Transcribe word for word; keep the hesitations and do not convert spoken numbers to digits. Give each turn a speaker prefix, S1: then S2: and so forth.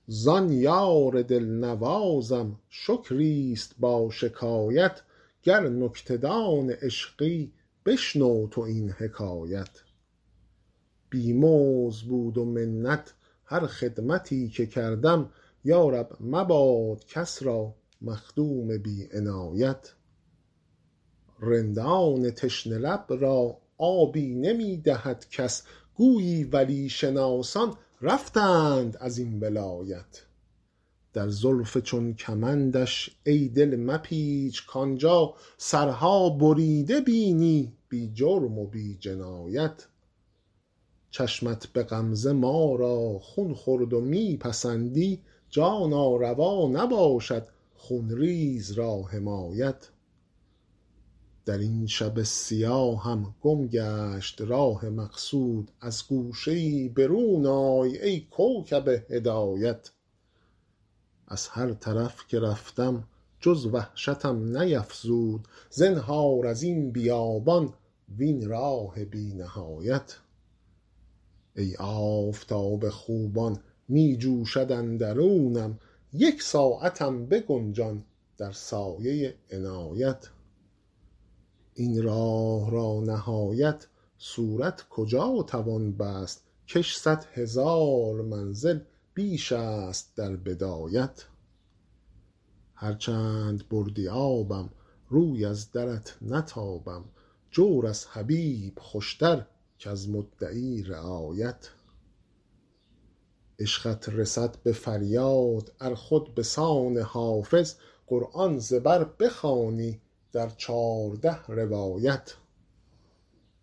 S1: زان یار دلنوازم شکریست با شکایت، گر نکته دان عشقی بشنو تو این حکایت. بی مزد بود و منت هر خدمتی که کردم، یا رب مباد کس را مخدوم بی عنایت. رندان تشنه لب را آبی نمی دهد کس، گویی ولی شناسان رفتند از این ولایت. در زلف چون کمندش ای دل مپیچ، کانجا سرها بریده بینی بی جرم و بی جنایت. چشمت به غمزه ما را خون خورد و می پسندی، جانا روا نباشد خونریز را حمایت. در این شب سیاهم گم گشت راه مقصود، از گوشه‌ای برون آی ای کوکب هدایت. از هر طرف که رفتم جز وحشتم نیفزود، زنهار از این بیابان وین راه بی نهایت. ای آفتاب خوبان می جوشد اندرونم، یک ساعتم بگنجان در سایه عنایت. این راه را نهایت صورت کجا توان بست، کش صد هزار منزل بیش است در بدایت. هرچند بردی آبم روی از درت نتابم، جور از حبیب خوشتر کز مدعی رعایت. عشقت رسد به فریاد ار خود به سان حافظ، قرآن ز بر بخوانی در چارده روایت.